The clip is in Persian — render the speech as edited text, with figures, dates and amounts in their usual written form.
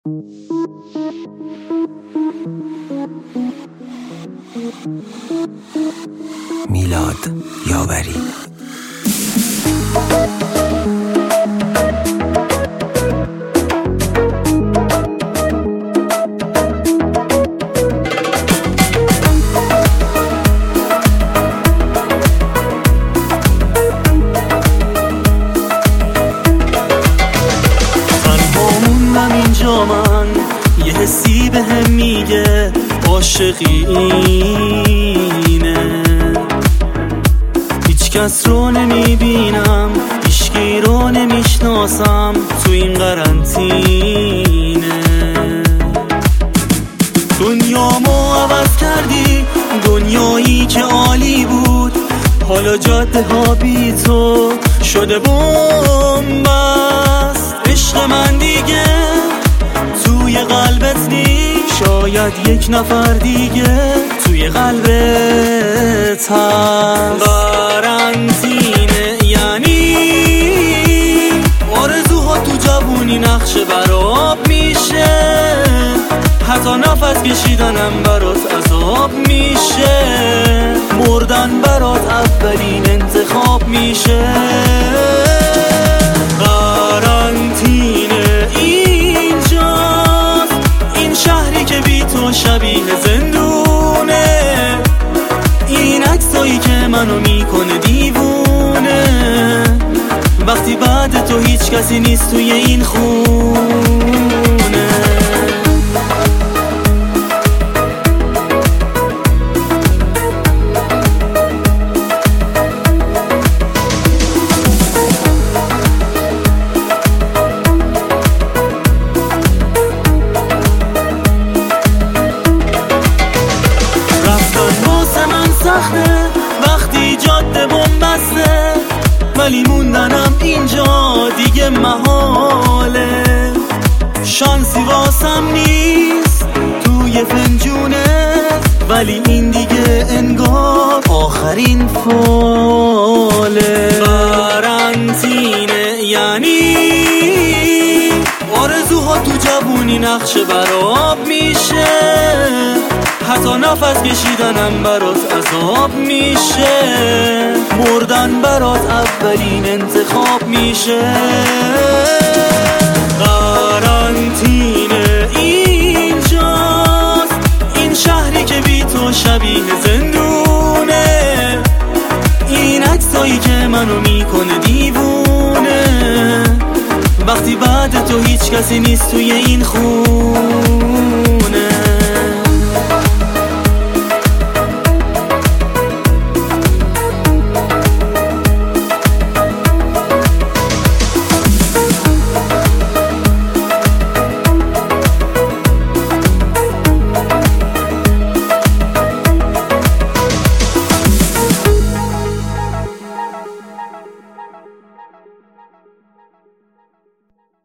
میلاد یاوری. من یه حسی به هم میگه عاشقی اینه، هیچ کس رو نمیبینم، هیچکی رو نمیشناسم تو این قرنطینه. دنیامو عوض کردی، دنیایی که عالی بود حالا جاده ها بی تو شده بومبست. عشق من دیگه توی قلبت نیست، شاید یک نفر دیگه توی قلبت هست. قرنطینه یعنی آرزوها تو جوونی نقشه براب میشه، حتی نفس کشیدنم برات عذاب میشه، مردن برات اولین انتخاب میشه. قرنطینه اینجاست، این شهری که بی تو شبیه زندونه، این عکسایی که منو میکنه دیوونه، وقتی بعد تو هیچ کسی نیست توی این خونه. وقتی جاده بومبسته ولی موندنم اینجا دیگه محاله، شانسی واسم نیست توی فنجونت، ولی این دیگه انگار آخرین فاله. قرنطینه یعنی آرزوها تو جوونی نقشه براب میشه، حتی نفس کشیدنم برات عذاب میشه، مردن برات اولین انتخاب میشه. قرنطینه اینجاست، این شهری که بی تو شبیه زندونه، این عکسایی که منو میکنه دیوونه، وقتی بعد تو هیچ کسی نیست توی این خونه.